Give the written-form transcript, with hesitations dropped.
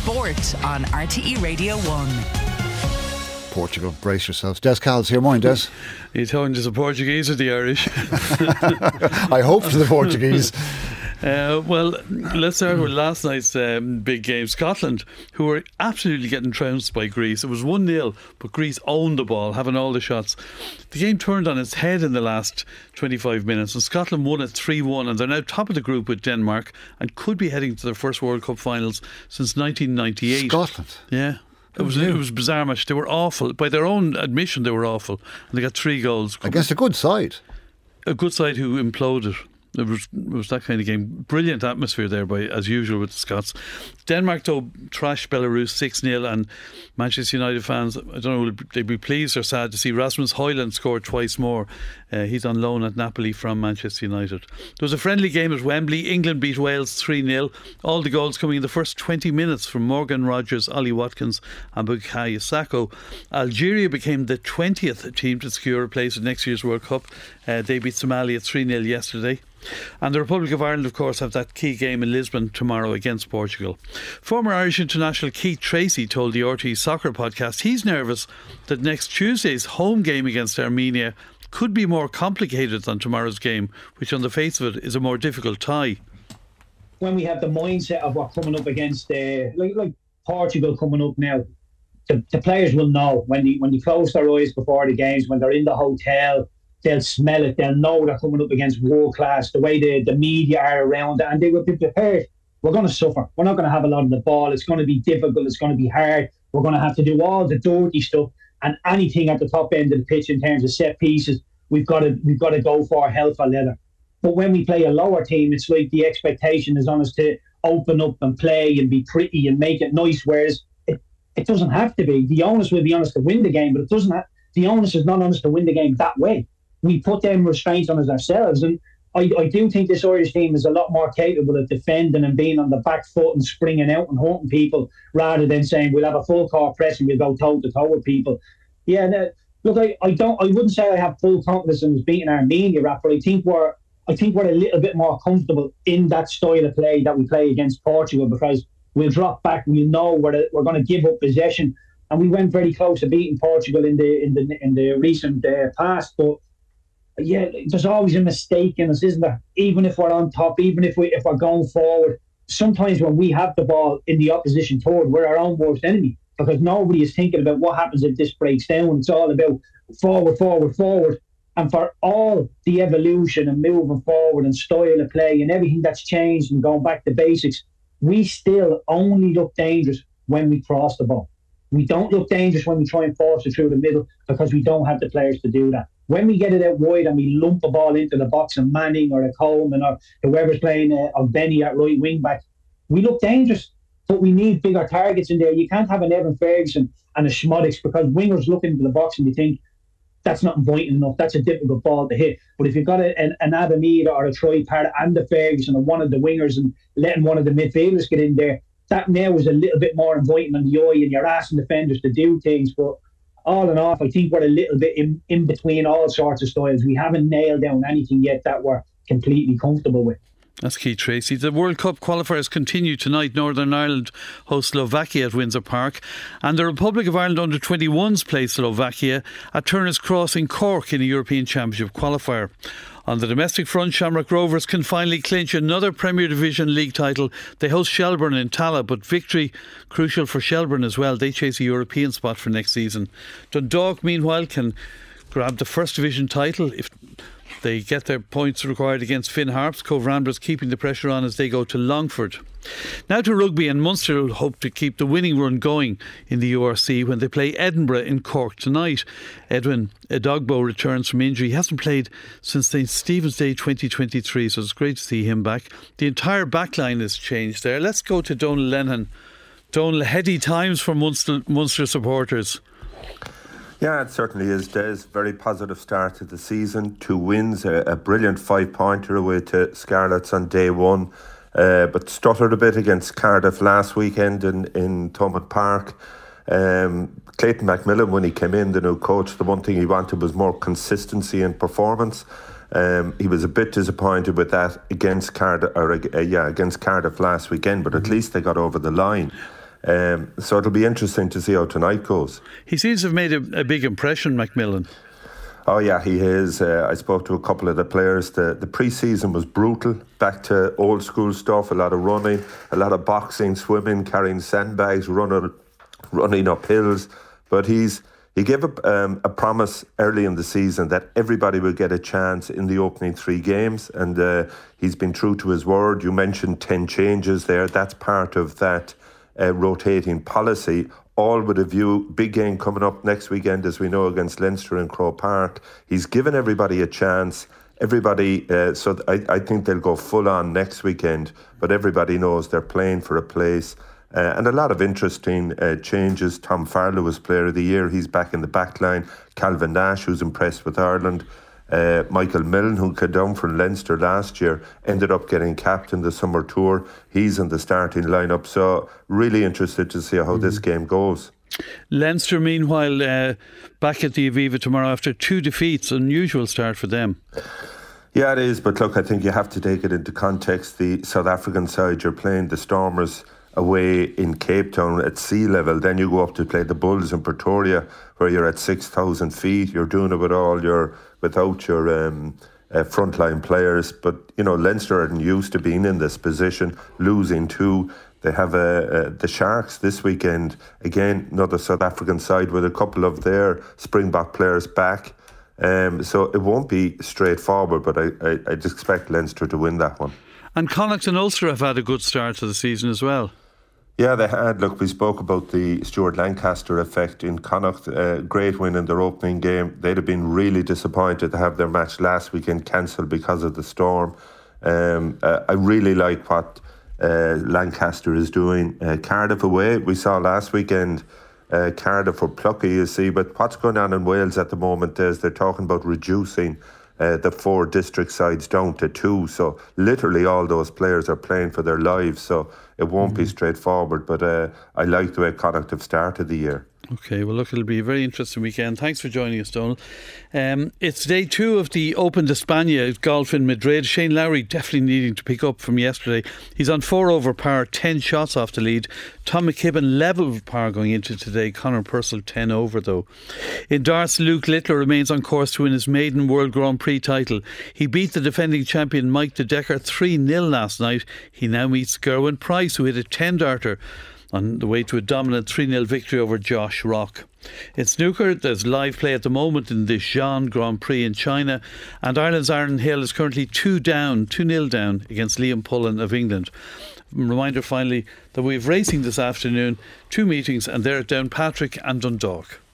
Sport on RTE Radio 1. Portugal, brace yourselves. Des Cal's here. Morning, Des. Are you talking to the Portuguese or the Irish? I hope to the Portuguese. Well, let's start with last night's big game. Scotland, who were absolutely getting trounced by Greece. It was 1-0, but Greece owned the ball, having all the shots. The game turned on its head in the last 25 minutes, and Scotland won it 3-1, and they're now top of the group with Denmark and could be heading to their first World Cup finals since 1998. Scotland? Yeah. It was a bizarre match. They were awful. By their own admission, they were awful. And they got 3 goals. Against a good side. A good side who imploded. It was that kind of game. Brilliant atmosphere there, as usual, with the Scots. Denmark, though, trashed Belarus 6-0, and Manchester United fans, I don't know, will they be pleased or sad to see Rasmus Højlund score twice more? He's on loan at Napoli from Manchester United. There was a friendly game at Wembley. England beat Wales 3-0. All the goals coming in the first 20 minutes from Morgan Rogers, Ollie Watkins and Bukayo Saka. Algeria became the 20th team to secure a place at next year's World Cup. They beat Somalia 3-0 yesterday. And the Republic of Ireland, of course, have that key game in Lisbon tomorrow against Portugal. Former Irish international Keith Tracy told the RTE Soccer podcast he's nervous that next Tuesday's home game against Armenia could be more complicated than tomorrow's game, which on the face of it is a more difficult tie. When we have the mindset of what coming up against like Portugal coming up now, the players will know when they close their eyes before the games, when they're in the hotel, they'll smell it, they'll know they're coming up against world class, the way the media are around it, and they will be prepared. We're going to suffer. We're not going to have a lot of the ball. It's going to be difficult. It's going to be hard. We're going to have to do all the dirty stuff, and anything at the top end of the pitch in terms of set pieces, we've got to go for hell for leather. But when we play a lower team, it's like the expectation is on us to open up and play and be pretty and make it nice, whereas it doesn't have to be. The onus will be on us to win the game, but it doesn't have, the onus is not on us to win the game that way. We put them restraints on us ourselves, and I do think this Irish team is a lot more capable of defending and being on the back foot and springing out and hurting people, rather than saying we'll have a full court press and we'll go toe to toe with people. Yeah, look, I wouldn't say I have full confidence in us beating Armenia, but I think we're a little bit more comfortable in that style of play that we play against Portugal, because we'll drop back and we know we're going to give up possession, and we went very close to beating Portugal in the recent past, but. Yeah, there's always a mistake in us, isn't there? Even if we're on top, even if we're going forward, sometimes when we have the ball in the opposition third, we're our own worst enemy, because nobody is thinking about what happens if this breaks down. It's all about forward, forward, forward. And for all the evolution and moving forward and style of play and everything that's changed and going back to basics, we still only look dangerous when we cross the ball. We don't look dangerous when we try and force it through the middle, because we don't have the players to do that. When we get it out wide and we lump a ball into the box and Manning or a Coleman or whoever's playing or Benny at right wing back, we look dangerous, but we need bigger targets in there. You can't have an Evan Ferguson and a Schmodix, because wingers look into the box and they think that's not inviting enough, that's a difficult ball to hit. But if you've got an Adam Eade or a Troy Parrott and a Ferguson or one of the wingers and letting one of the midfielders get in there, that now is a little bit more inviting on the eye, and you're asking defenders to do things. But all in all, I think we're a little bit in between all sorts of styles. We haven't nailed down anything yet that we're completely comfortable with. That's Keith Tracy. The World Cup qualifiers continue tonight. Northern Ireland hosts Slovakia at Windsor Park, and the Republic of Ireland under-21s play Slovakia at Turner's Cross in Cork in a European Championship qualifier. On the domestic front, Shamrock Rovers can finally clinch another Premier Division League title. They host Shelbourne in Tala, but victory crucial for Shelbourne as well. They chase a European spot for next season. Dundalk, meanwhile, can grab the First Division title if they get their points required against Finn Harps. Cove Ramblers keeping the pressure on as they go to Longford. Now to rugby, and Munster will hope to keep the winning run going in the URC when they play Edinburgh in Cork tonight. Edwin Edogbo returns from injury. He hasn't played since St Stephen's Day 2023, so it's great to see him back. The entire backline has changed there. Let's go to Donal Lennon. Donal, heady times for Munster supporters. Yeah, it certainly is, Des. Very positive start to the season. 2 wins, a brilliant 5-pointer away to Scarlets on day one. But stuttered a bit against Cardiff last weekend in Thomond Park. Clayton McMillan, when he came in, the new coach, the one thing he wanted was more consistency in performance. He was a bit disappointed with that against Cardiff last weekend, but at least they got over the line. So it'll be interesting to see how tonight goes. He seems to have made a big impression, Macmillan. Oh yeah, he is. I spoke to a couple of the players. The pre-season was brutal, back to old school stuff, a lot of running, a lot of boxing, swimming, carrying sandbags, running up hills. But he gave a promise early in the season that everybody will get a chance in the opening 3 games, and he's been true to his word. You mentioned 10 changes there. That's part of that rotating policy, all with a view, big game coming up next weekend, as we know, against Leinster in Croke Park. He's given everybody a chance. Everybody, so I think they'll go full on next weekend, but everybody knows they're playing for a place. And a lot of interesting changes. Tom Farlow was Player of the Year. He's back in the back line. Calvin Nash, who's impressed with Ireland. Michael Milne, who came down from Leinster last year, ended up getting captain the summer tour. He's in the starting lineup. So really interested to see how this game goes. Leinster, meanwhile, back at the Aviva tomorrow after 2 defeats. Unusual start for them. Yeah, it is. But look, I think you have to take it into context. The South African side, you're playing the Stormers away in Cape Town at sea level. Then you go up to play the Bulls in Pretoria, where you're at 6,000 feet. You're doing it without your frontline players. But, you know, Leinster aren't used to being in this position, losing 2. They have the Sharks this weekend. Again, another South African side with a couple of their Springbok players back. So it won't be straightforward, but I just expect Leinster to win that one. And Connacht and Ulster have had a good start to the season as well. Yeah, they had. Look, we spoke about the Stuart Lancaster effect in Connacht. Great win in their opening game. They'd have been really disappointed to have their match last weekend cancelled because of the storm. I really like what Lancaster is doing. Cardiff away, we saw last weekend. Cardiff were plucky, you see, but what's going on in Wales at the moment is they're talking about reducing the 4 district sides down to 2. So literally all those players are playing for their lives. So it won't be straightforward, but I like the way Connacht have started the year. Okay, well look, it'll be a very interesting weekend. Thanks for joining us, Donald. It's day 2 of the Open d'Espagne golf in Madrid. Shane Lowry definitely needing to pick up from yesterday. He's on 4 over par, 10 shots off the lead. Tom McKibben level with par going into today. Conor Purcell 10 over though. In darts, Luke Littler remains on course to win his maiden World Grand Prix title. He beat the defending champion Mike de Decker 3-0 last night. He now meets Gerwyn Price, who hit a 10-darter on the way to a dominant 3-0 victory over Josh Rock. In snooker, there's live play at the moment in the Xi'an Grand Prix in China, and Ireland's Aaron Hill is currently 2-0 down against Liam Pullen of England. Reminder finally that we have racing this afternoon, 2 meetings, and they're at Downpatrick and Dundalk.